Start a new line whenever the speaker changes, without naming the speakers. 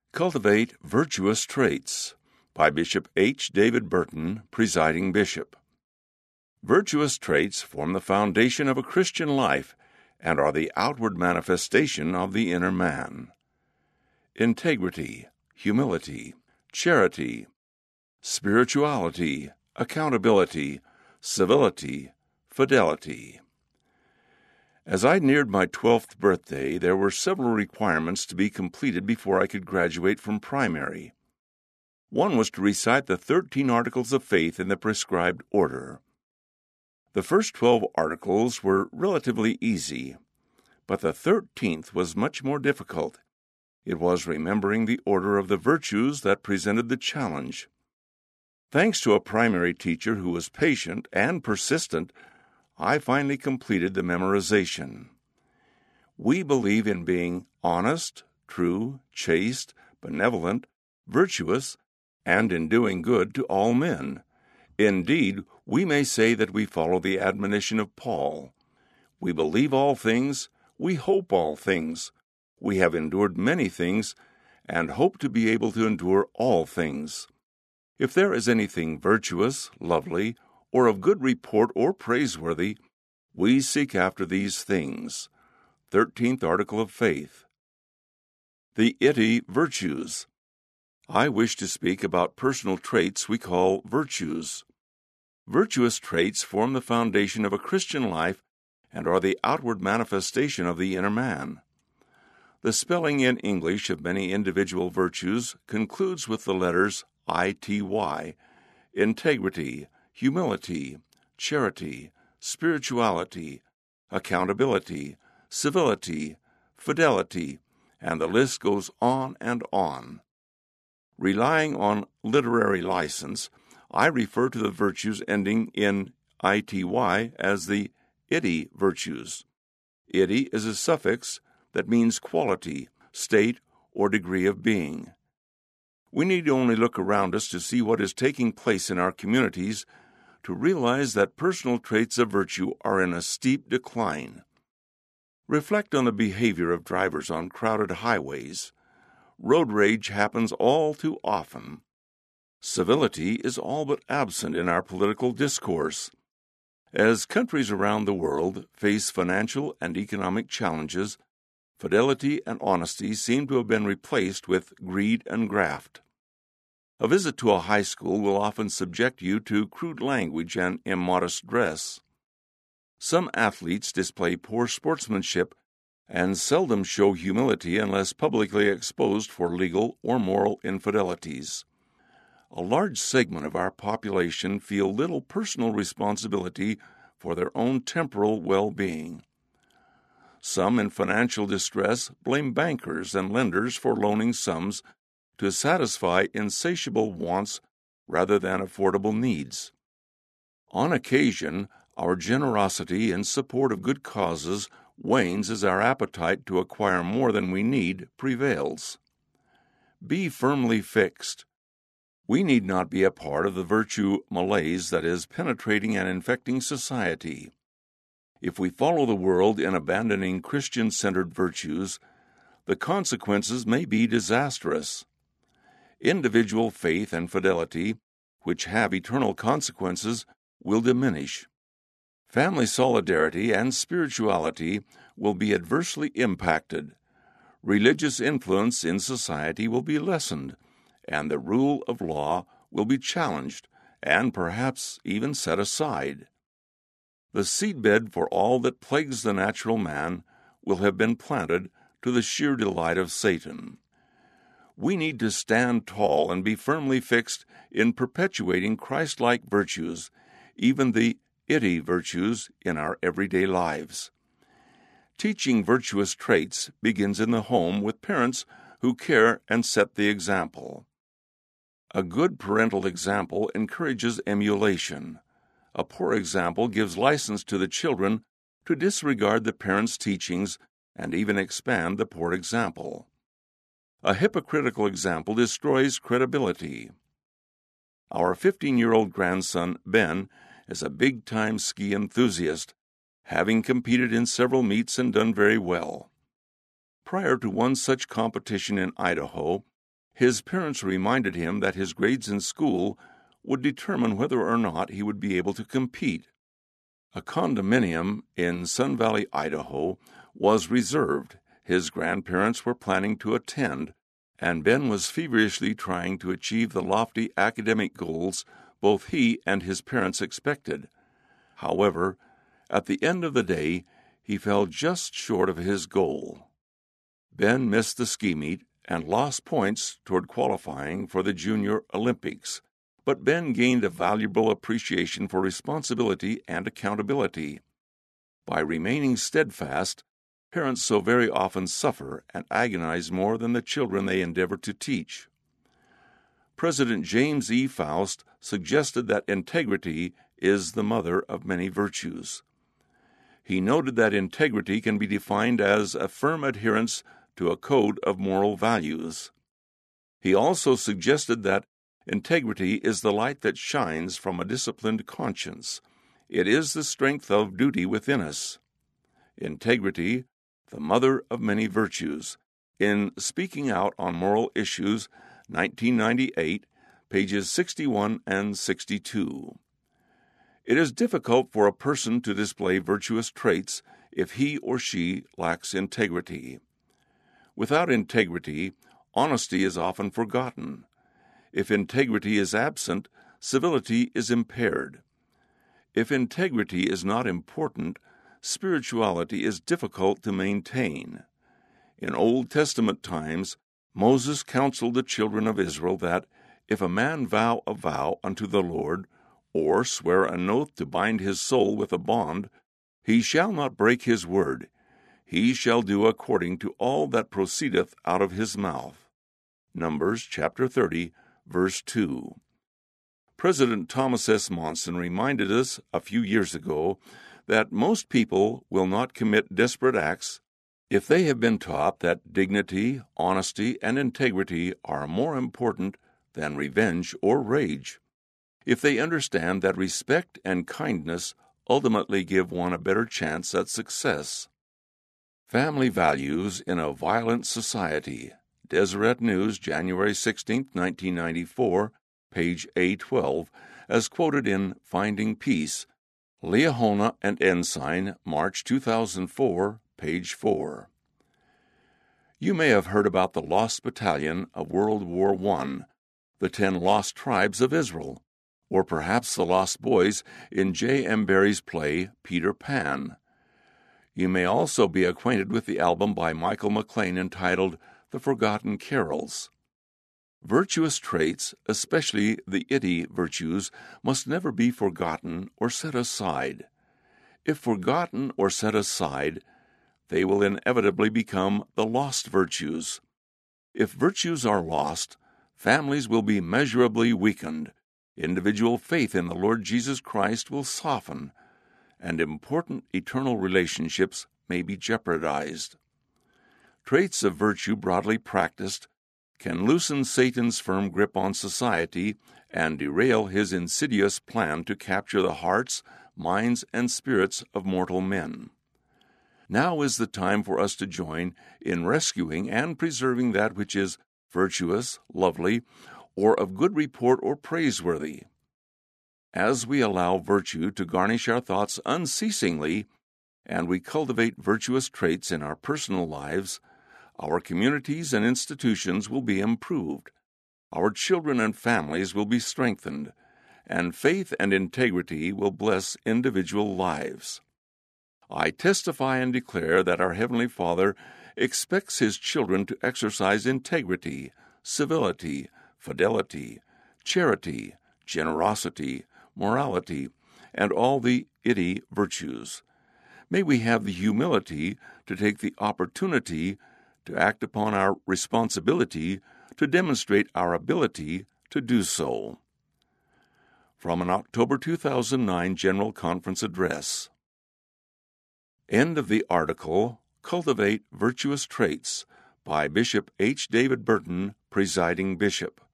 Cultivate Virtuous Traits by Bishop H. David Burton, Presiding Bishop. Virtuous traits form the foundation of a Christian life and are the outward manifestation of the inner man. Integrity, humility, charity, spirituality, accountability, civility, fidelity. As I neared my 12th birthday, there were several requirements to be completed before I could graduate from primary. One was to recite the 13 Articles of Faith in the prescribed order. The first 12 articles were relatively easy, but the 13th was much more difficult. It was remembering the order of the virtues that presented the challenge. Thanks to a primary teacher who was patient and persistent, I finally completed the memorization. We believe in being honest, true, chaste, benevolent, virtuous, and in doing good to all men. Indeed, we may say that we follow the admonition of Paul. We believe all things, we hope all things, we have endured many things, and hope to be able to endure all things. If there is anything virtuous, lovely, or of good report or praiseworthy, we seek after these things. 13th Article of Faith. The Itty Virtues. I wish to speak about personal traits we call virtues. Virtuous traits form the foundation of a Christian life and are the outward manifestation of the inner man. The spelling in English of many individual virtues concludes with the letters ITY, integrity, humility, charity, spirituality, accountability, civility, fidelity, and the list goes on and on. Relying on literary license, I refer to the virtues ending in ITY as the itty virtues. Itty is a suffix that means quality, state, or degree of being. We need only look around us to see what is taking place in our communities to realize that personal traits of virtue are in a steep decline. Reflect on the behavior of drivers on crowded highways. Road rage happens all too often. Civility is all but absent in our political discourse. As countries around the world face financial and economic challenges, fidelity and honesty seem to have been replaced with greed and graft. A visit to a high school will often subject you to crude language and immodest dress. Some athletes display poor sportsmanship and seldom show humility unless publicly exposed for legal or moral infidelities. A large segment of our population feel little personal responsibility for their own temporal well-being. Some in financial distress blame bankers and lenders for loaning sums to satisfy insatiable wants rather than affordable needs. On occasion, our generosity in support of good causes wanes as our appetite to acquire more than we need prevails. Be firmly fixed. We need not be a part of the virtue malaise that is penetrating and infecting society. If we follow the world in abandoning Christian-centered virtues, the consequences may be disastrous. Individual faith and fidelity, which have eternal consequences, will diminish. Family solidarity and spirituality will be adversely impacted. Religious influence in society will be lessened, and the rule of law will be challenged and perhaps even set aside. The seedbed for all that plagues the natural man will have been planted to the sheer delight of Satan. We need to stand tall and be firmly fixed in perpetuating Christ-like virtues, even the itty virtues in our everyday lives. Teaching virtuous traits begins in the home with parents who care and set the example. A good parental example encourages emulation. A poor example gives license to the children to disregard the parents' teachings and even expand the poor example. A hypocritical example destroys credibility. Our 15-year-old grandson, Ben, is a big-time ski enthusiast, having competed in several meets and done very well. Prior to one such competition in Idaho, His parents reminded him that his grades in school would determine whether or not he would be able to compete. A condominium in Sun Valley, Idaho, was reserved. His grandparents were planning to attend, and Ben was feverishly trying to achieve the lofty academic goals both he and his parents expected. However, at the end of the day, he fell just short of his goal. Ben missed the ski meet and lost points toward qualifying for the Junior Olympics, but Ben gained a valuable appreciation for responsibility and accountability. By remaining steadfast, parents so very often suffer and agonize more than the children they endeavor to teach. President James E. Faust suggested that integrity is the mother of many virtues. He noted that integrity can be defined as a firm adherence to a code of moral values. He also suggested that integrity is the light that shines from a disciplined conscience. It is the strength of duty within us. Integrity, the mother of many virtues. In Speaking Out on Moral Issues, 1998, pages 61 and 62. It is difficult for a person to display virtuous traits if he or she lacks integrity. Without integrity, honesty is often forgotten. If integrity is absent, civility is impaired. If integrity is not important, spirituality is difficult to maintain. In Old Testament times, Moses counseled the children of Israel that if a man vow a vow unto the Lord, or swear an oath to bind his soul with a bond, he shall not break his word. He shall do according to all that proceedeth out of his mouth. Numbers chapter 30, verse 2. President Thomas S. Monson reminded us a few years ago that most people will not commit desperate acts if they have been taught that dignity, honesty, and integrity are more important than revenge or rage. If they understand that respect and kindness ultimately give one a better chance at success. Family Values in a Violent Society. Deseret News, January 16, 1994, page A12, as quoted in Finding Peace, Liahona and Ensign, March 2004, page 4. You may have heard about the Lost Battalion of World War I, the 10 Lost Tribes of Israel, or perhaps the Lost Boys in J. M. Barrie's play Peter Pan. You may also be acquainted with the album by Michael McLean entitled The Forgotten Carols. Virtuous traits, especially the ity virtues, must never be forgotten or set aside. If forgotten or set aside, they will inevitably become the lost virtues. If virtues are lost, families will be measurably weakened, individual faith in the Lord Jesus Christ will soften, and important eternal relationships may be jeopardized. Traits of virtue broadly practiced can loosen Satan's firm grip on society and derail his insidious plan to capture the hearts, minds, and spirits of mortal men. Now is the time for us to join in rescuing and preserving that which is virtuous, lovely, or of good report or praiseworthy. As we allow virtue to garnish our thoughts unceasingly, and we cultivate virtuous traits in our personal lives, our communities and institutions will be improved, our children and families will be strengthened, and faith and integrity will bless individual lives. I testify and declare that our Heavenly Father expects His children to exercise integrity, civility, fidelity, charity, generosity, morality, and all the ity virtues. May we have the humility to take the opportunity to act upon our responsibility to demonstrate our ability to do so. From an October 2009 General Conference Address. End of the article, Cultivate Virtuous Traits, by Bishop H. David Burton, Presiding Bishop.